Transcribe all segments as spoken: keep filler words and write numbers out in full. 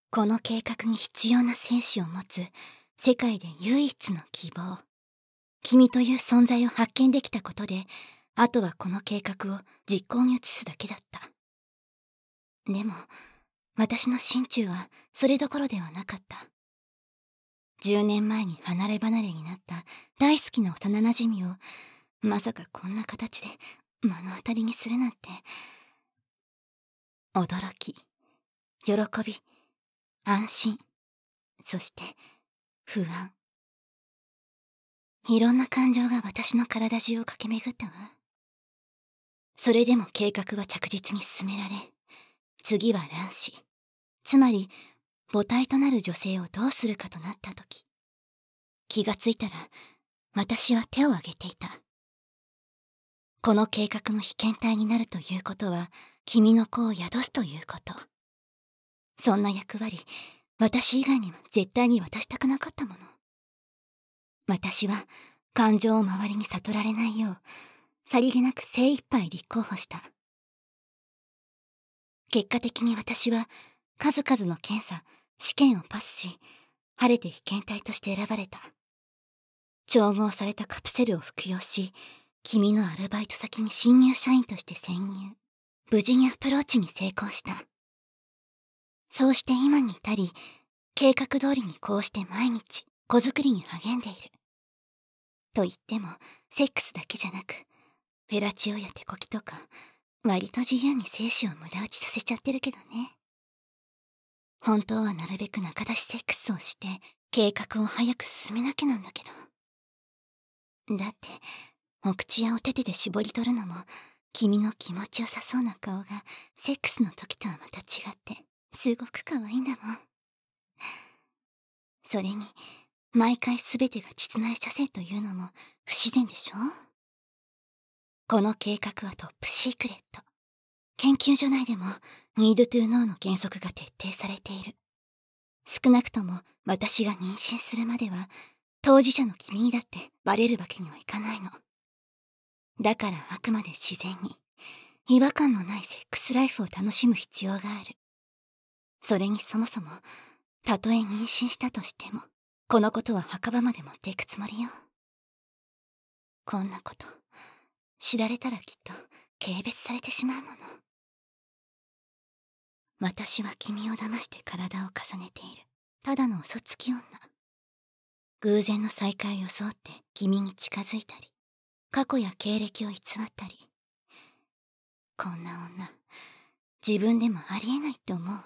この計画に必要な精子を持つ世界で唯一の希望。君という存在を発見できたことで、あとはこの計画を実行に移すだけだった。でも、私の心中はそれどころではなかった。じゅうねんまえに離れ離れになった大好きな幼馴染を、まさかこんな形で目の当たりにするなんて。驚き、喜び、安心、そして不安。いろんな感情が私の体中を駆け巡ったわ。それでも計画は着実に進められ、次は卵子、つまり母体となる女性をどうするかとなった時、気がついたら私は手を挙げていた。この計画の被験体になるということは、君の子を宿すということ。そんな役割、私以外には絶対に渡したくなかったもの。私は感情を周りに悟られないよう、さりげなく精一杯立候補した。結果的に私は数々の検査、試験をパスし、晴れて被験体として選ばれた。調合されたカプセルを服用し、君のアルバイト先に新入社員として潜入。無事にアプローチに成功した。そうして今に至り、計画通りにこうして毎日子作りに励んでいる。と言っても、セックスだけじゃなく、フェラチオや手こきとか、割と自由に精子を無駄打ちさせちゃってるけどね。本当はなるべく仲出しセックスをして、計画を早く進めなきゃなんだけど。だって、お口やお手手で絞り取るのも、君の気持ちよさそうな顔が、セックスの時とはまた違って、すごく可愛いんだもん。それに、毎回すべてが膣内射精というのも不自然でしょ？この計画はトップシークレット。研究所内でも、ニードトゥーノーの原則が徹底されている。少なくとも私が妊娠するまでは、当事者の君にだってバレるわけにはいかないの。だからあくまで自然に、違和感のないセックスライフを楽しむ必要がある。それにそもそも、たとえ妊娠したとしても、このことは墓場まで持っていくつもりよ。こんなこと、知られたらきっと軽蔑されてしまうもの。私は君を騙して体を重ねている。ただの嘘つき女。偶然の再会を装って君に近づいたり、過去や経歴を偽ったり。こんな女、自分でもありえないって思うわ。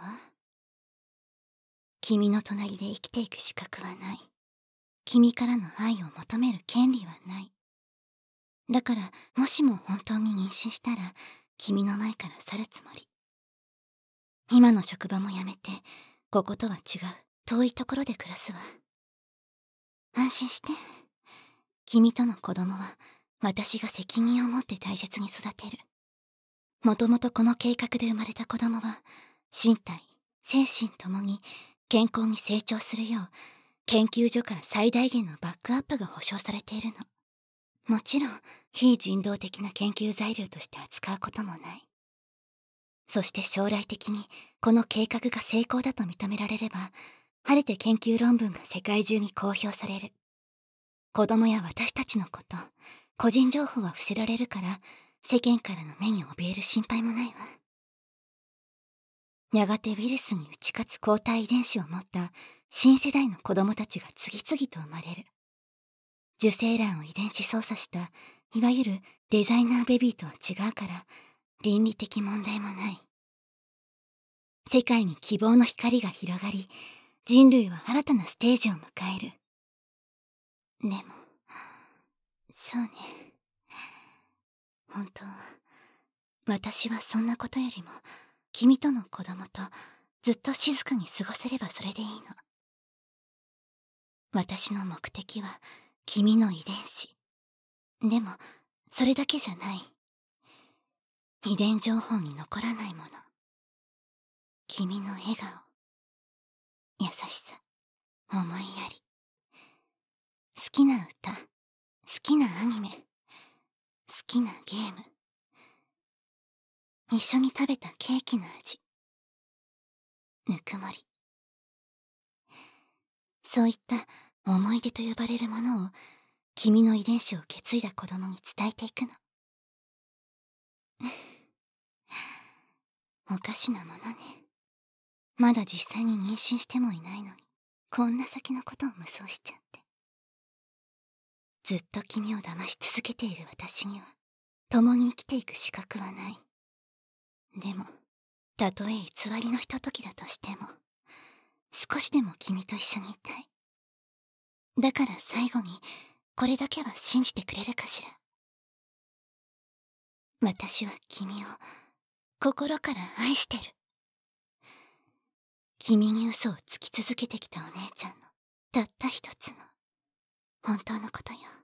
君の隣で生きていく資格はない。君からの愛を求める権利はない。だから、もしも本当に妊娠したら、君の前から去るつもり。今の職場も辞めて、こことは違う、遠いところで暮らすわ。安心して。君との子供は、私が責任を持って大切に育てる。もともとこの計画で生まれた子供は、身体、精神ともに健康に成長するよう、研究所から最大限のバックアップが保証されているの。もちろん、非人道的な研究材料として扱うこともない。そして将来的に、この計画が成功だと認められれば、晴れて研究論文が世界中に公表される。子供や私たちのこと、個人情報は伏せられるから、世間からの目に怯える心配もないわ。やがてウイルスに打ち勝つ抗体遺伝子を持った新世代の子供たちが次々と生まれる。受精卵を遺伝子操作した、いわゆるデザイナーベビーとは違うから、倫理的問題もない。世界に希望の光が広がり、人類は新たなステージを迎える。でも、そうね。本当は、私はそんなことよりも、君との子供とずっと静かに過ごせればそれでいいの。私の目的は、君の遺伝子。でも、それだけじゃない。遺伝情報に残らないもの。君の笑顔。優しさ。思いやり。好きな歌。好きなアニメ。好きなゲーム。一緒に食べたケーキの味。ぬくもり。 そういった思い出と呼ばれるものを君の遺伝子を受け継いだ子供に伝えていくの。おかしなものね。まだ実際に妊娠してもいないのに、こんな先のことを無双しちゃって。ずっと君を騙し続けている私には、共に生きていく資格はない。でも、たとえ偽りのひとときだとしても、少しでも君と一緒にいたい。だから最後に、これだけは信じてくれるかしら。私は君を、心から愛してる。君に嘘をつき続けてきたお姉ちゃんの、たった一つの、本当のことよ。